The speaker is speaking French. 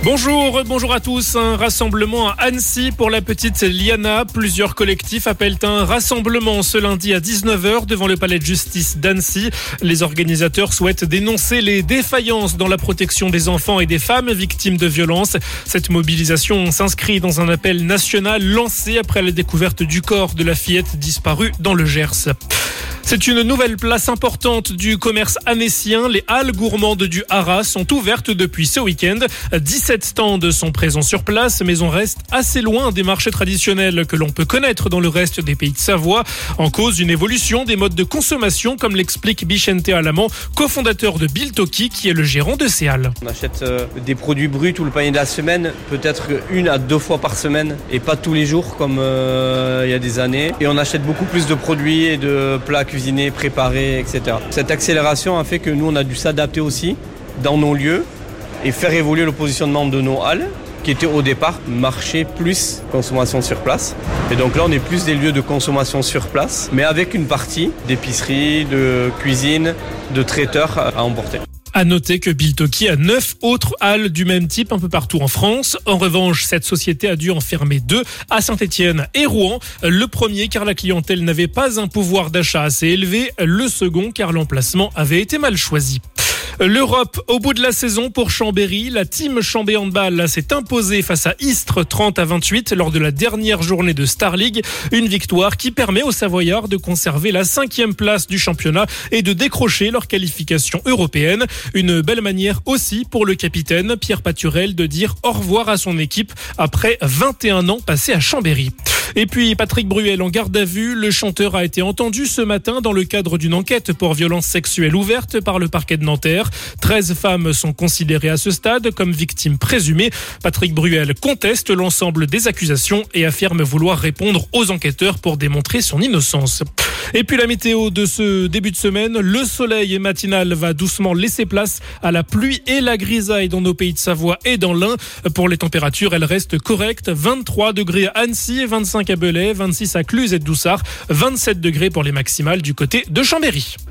Bonjour à tous. Un rassemblement à Annecy pour la petite Liana. Plusieurs collectifs appellent un rassemblement ce lundi à 19h devant le palais de justice d'Annecy. Les organisateurs souhaitent dénoncer les défaillances dans la protection des enfants et des femmes victimes de violences. Cette mobilisation s'inscrit dans un appel national lancé après la découverte du corps de la fillette disparue dans le Gers. C'est une nouvelle place importante du commerce annécien. Les halles gourmandes du Haras sont ouvertes depuis ce week-end. 17 stands sont présents sur place, mais on reste assez loin des marchés traditionnels que l'on peut connaître dans le reste des pays de Savoie. En cause, une évolution des modes de consommation, comme l'explique Bichente Alamand, cofondateur de Biltoki, qui est le gérant de ces halles. On achète des produits bruts ou le panier de la semaine, peut-être 1 à 2 fois par semaine, et pas tous les jours comme il y a des années. Et on achète beaucoup plus de produits et de plats cuisinés, préparés, etc. Cette accélération a fait que nous, on a dû s'adapter aussi dans nos lieux et faire évoluer le positionnement de nos halles, qui était au départ marché plus consommation sur place. Et donc là, on est plus des lieux de consommation sur place, mais avec une partie d'épicerie, de cuisine, de traiteurs à emporter. À noter que Biltoki a 9 autres halles du même type un peu partout en France. En revanche, cette société a dû en fermer 2 à Saint-Étienne et Rouen. Le premier car la clientèle n'avait pas un pouvoir d'achat assez élevé. Le second car l'emplacement avait été mal choisi. L'Europe au bout de la saison pour Chambéry. La team Chambé Handball s'est imposée face à Istres 30-28 lors de la dernière journée de Star League. Une victoire qui permet aux Savoyards de conserver la 5e place du championnat et de décrocher leur qualification européenne. Une belle manière aussi pour le capitaine Pierre Paturel de dire au revoir à son équipe après 21 ans passés à Chambéry. Et puis Patrick Bruel en garde à vue. Le chanteur a été entendu ce matin dans le cadre d'une enquête pour violence sexuelle ouverte par le parquet de Nanterre. 13 femmes sont considérées à ce stade comme victimes présumées. Patrick Bruel conteste l'ensemble des accusations et affirme vouloir répondre aux enquêteurs pour démontrer son innocence. Et puis la météo de ce début de semaine, le soleil matinal va doucement laisser place à la pluie et la grisaille dans nos pays de Savoie et dans l'Ain. Pour les températures, elles restent correctes. 23 degrés à Annecy, 25 à Belay, 26 à Cluses et Doussard, 27 degrés pour les maximales du côté de Chambéry.